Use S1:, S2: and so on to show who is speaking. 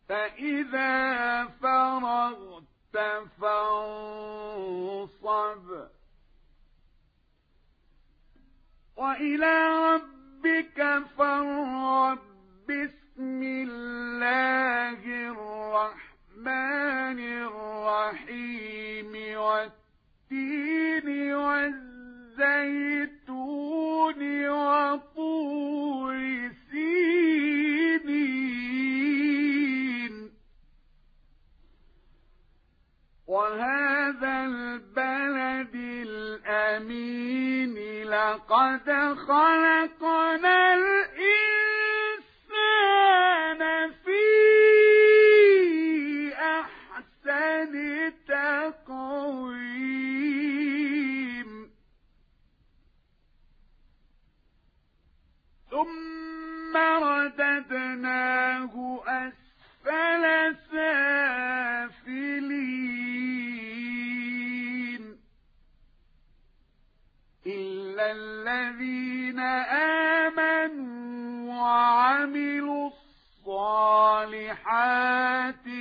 S1: فإذا فرغت فانصب وإلى ربك فارغب. بسم الله الرحمن الرحيم والتين والزيتون وطور سينين وهذا البلد الأمين لقد خلقنا الإنسان في أحسن تقويم ثم رددناه أسفل سافلين إلا الذين آمنوا وعملوا الصالحات